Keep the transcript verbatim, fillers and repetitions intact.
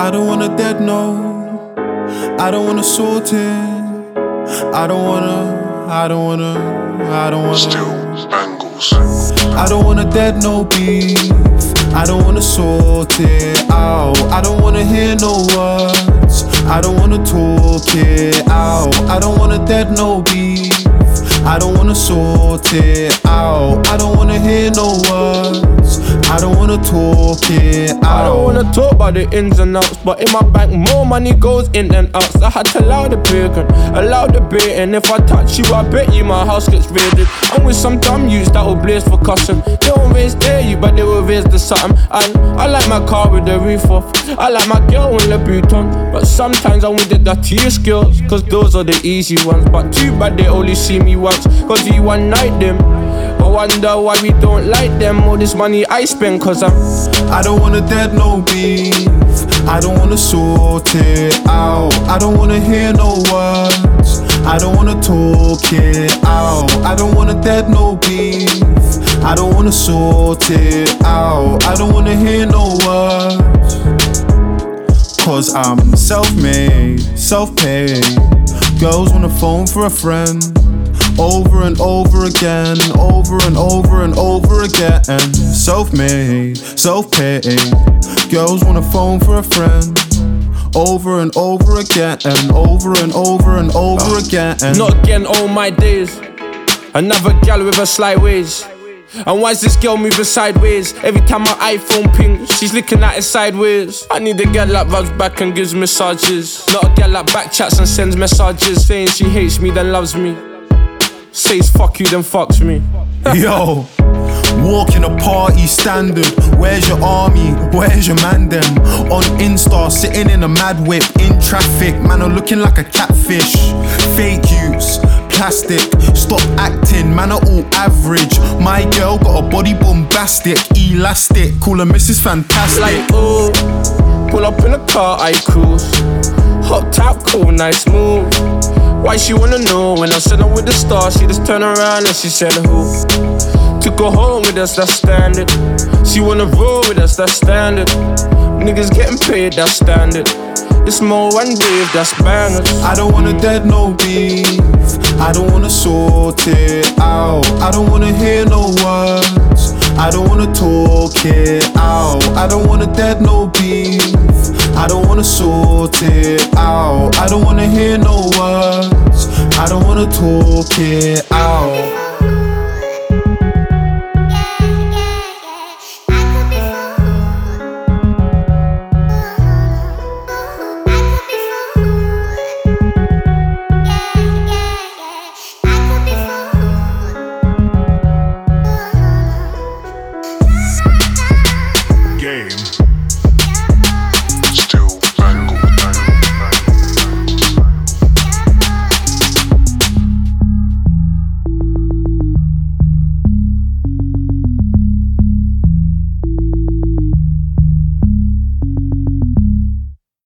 I don't want a dead no. I don't wanna sort it. I don't wanna, I don't wanna, I don't wanna. Still bangles. I don't wanna dead no beef. I don't wanna sort it out. I don't wanna hear no words. I don't wanna talk it out. I don't wanna dead no beef. I don't wanna sort it out. I don't wanna hear no words. I don't wanna talk it out. I don't wanna talk about the ins and outs, but in my bank more money goes in than outs. I had to allow the bacon, allow the bait, and if I touch you, I bet you my house gets raided. I'm with some dumb youths that will blaze for custom. They won't raise dare you, but they will raise the something. And I like my car with the roof off. I like my girl with the boot on. But sometimes I want the dirtiest girls, cause those are the easy ones. But too bad they only see me once, cause we one night them. I wonder why we don't like them. All this money I spend, cause I'm I don't wanna dead no beef. I don't wanna sort it out. I don't wanna hear no words. I don't wanna talk it out. I don't wanna dead no beef. I don't wanna sort it out. I don't wanna hear no words. Cause I'm self-made, self-paid. Girls wanna phone for a friend. Over and over again, over and over and over again. Self-made, self-paid. Girls wanna phone for a friend. Over and over again, and over and over and over again. Not again, all my days. Another gal with her slight ways. And why's this girl moving sideways? Every time my iPhone pings, she's looking at it sideways. I need a girl that rubs back and gives massages. Not a girl that backchats and sends messages saying she hates me then loves me. Says fuck you then fucks me. Yo, walk in a party standard. Where's your army? Where's your man them? On Insta, sitting in a mad whip in traffic. Man, I'm looking like a catfish. Fake use, plastic. Stop acting, man, are all average. My girl got a body bombastic, elastic. Call her Missus Fantastic. Like, oh, pull up in a car, I cruise. Hot top, cool, nice move. Why she wanna know? When I said I'm with the stars, she just turned around and she said who? Took her home with us, that's standard. She wanna roll with us, that's standard. Niggas getting paid, that's standard. It's more one wave, that's bangers. I don't wanna dead no beef. I don't wanna sort it out. I don't wanna hear no words. I don't wanna talk it out. I don't wanna dead no beef. I don't wanna sort it out. I don't wanna hear no words. I don't wanna talk it out.